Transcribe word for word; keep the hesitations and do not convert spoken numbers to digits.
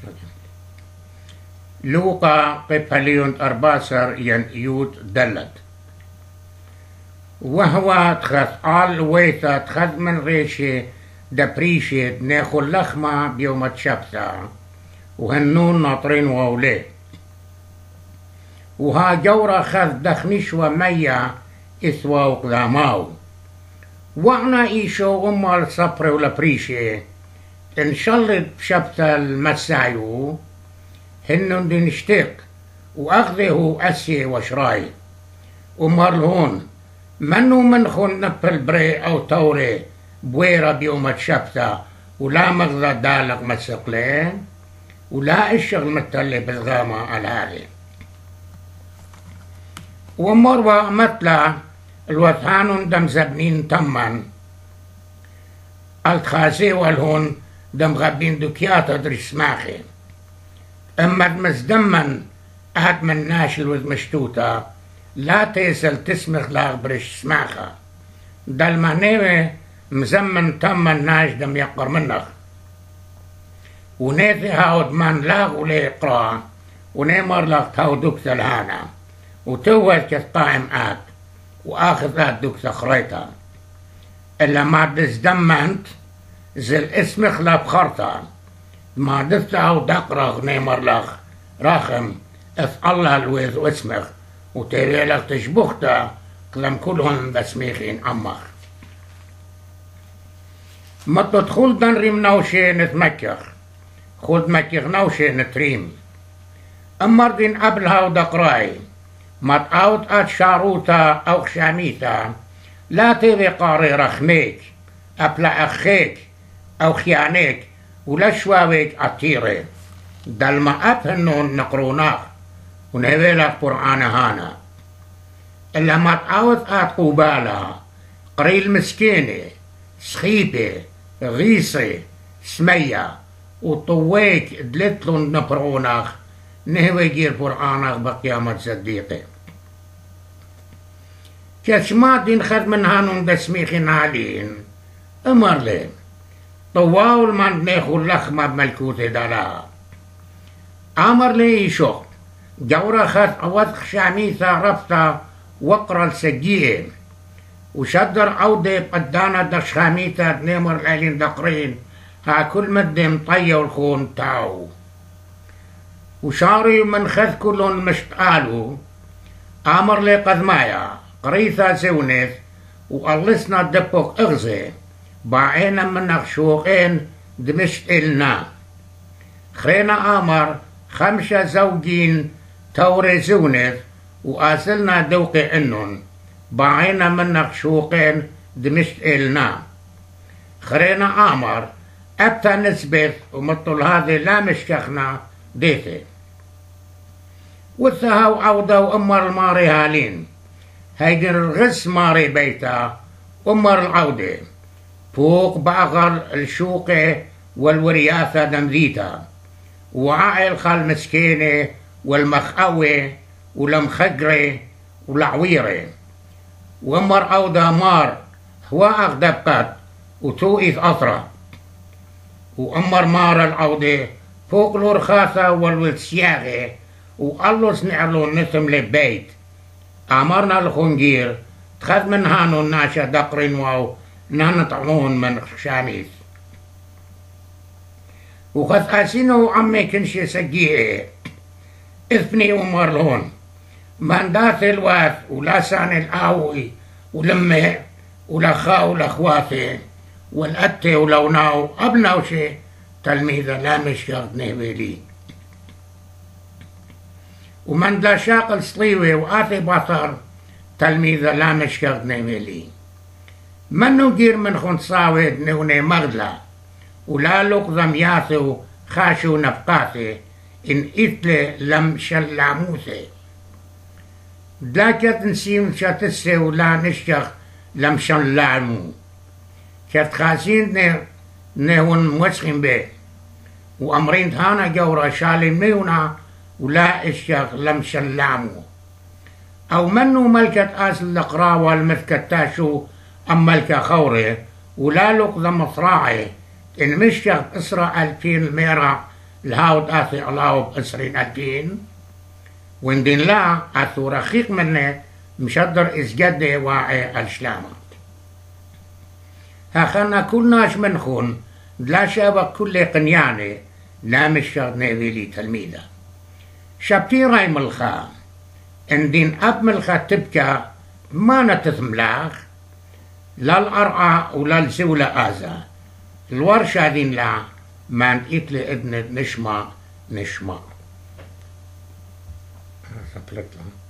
لوقا قبليون أرباسر ين يوت دلت وهو تخذ آل ويتا تخذ من ريشي دبريشي ناخو اللخمة بيوم تشبتا وهنون ناطرين ووليه وها جورا خذ دخمش ومية إثوا وقداماو وعنا إيشو أمال صبر ولا بريشي إن شلت بشبتا المسايو هنن دي نشتق وأخذه أسي وشراي ومرلهون منو منخون نبل بري أو توري بويرة بيوم تشبتا ولا مغضى دالق مسقلين ولا الشغل متلي بالغامة على هذه ومروة مطلع الوثان دم زبنين تمن التخازي والهون دم غابين دوكياتا درس ماخي اما مزدمن اهد من ناشل وذ مشتوتا لا تيسل تسمخ لاغ برش سماخا دال مهنيوه مزمن تمن ناش دم يقر منخ ونيثي هاود من لاغ ولي اقرا ونيمر لاغ تاو دوكتا الهانا وتوهد كالطائم آت وآخذ آت دوكتا خريطا إلا ما دزدمنت زل اسمخ لا بخرطا ما دفتها ودقرغ نيمر لاغ راخم اف الله الويز واسمخ وتيري لك تشبختا كلام كلهم بسميخين أمخ ما تدخل دنريم نوشي نتمكخ خود مكيخ نوشي نتريم أمر دين قبلها ودقراي ما تقاوت ات شاروتا أو خشاميتا لا تيغي قاري رخميك أبلا أخيك أو خيانيك ولا شواويك أطيري دل ما أبهنون نقروناخ ونهيلك قرآن هانا إلا ما تقاوت ات قوبالا قريل مسكيني سخيبي غيصي سمية وطويك دلتلون نبروناخ نهوي جير قرآناخ بقيامة صديقي كشمات دين خد من هانون بسميخين علين امر لي طواول من نيخو اللخمة بملكوت دالا امر لي يشوق جورا خد اواد خشاميثا رفتا وقرا السجيه وشدر عودة قدانا دشخاميتا نيمر العلين دقرين ها كل مدة مطية والخون تاو وشاري من خذ كلهم مشتقالو امر لي قدمايا قريثا زونث وقلصنا دبوك اغزي باعينا من شوقين دمشت إلنا خرينا امر خمسة زوجين توري زونث وآسلنا دوقي انن باعينا منك شوقين دمشت إلنا خرينا آمر أبتا نسبت ومطل هذه لا مشكخنا ديتي وثها وعودة وأمر الماري هالين هيدر الغس ماري بيتا أمر العودة فوق بأغر الشوقة والورياثة دمذيتا وعائل خال مسكينة والمخقوة والمخقرة والعويرة ومر عودة مار هو أغدبقت وتوئث أطرة وأمر مار العودة فوق الورخاثة والوثسياغة وقلص نعلو نثم لبيت أمرنا الخنجير تخذ من هانو الناشا دقرين واو نانطعمون من خشاميث وخذ أسينو عمي كنشي سجيه إثني أمر لهون من داث الواث ولا سان الآوي ولمه ولا خاو الأخواثي والأتي ولوناو أبناو شي تلميذة لا مشيغ نهبيلي ومن دا شاقل صليوي وآثي بطر تلميذة لا مشيغ نهبيلي منو جير من خنصاوي نوني مغلا ولا لقضم ياثو خاشو نفقاثي إن إثلي لم شلاموثي داكت نسيم شاتسي ولا نشيخ لم شلامو شات خاسين نه نهون موسخين به وأمرين هانا جورا شالي ميونا ولا الشيخ لم شلامو أو منو ملكة أصل الأقرا والمثكتاشو أم ملكة خوري ولا لقضة مصراعي إن مشيخ إسرا ألفين ميرا الهاود آثي الله بأسرين الدين وإن دين لا آثو رخيق منه مشدر إزجده واعي الشلامة هاخنا كلناش منخون لا شابك كل قنياني لا مشغد نيفيلي تلميذة شابتي راي ملخا إن دين أب ملخا تبكى ما نتثملاخ لا الأرعى ولا الزولة آزا الورشة دين لا ما نقيت لإذن نشمع نشمع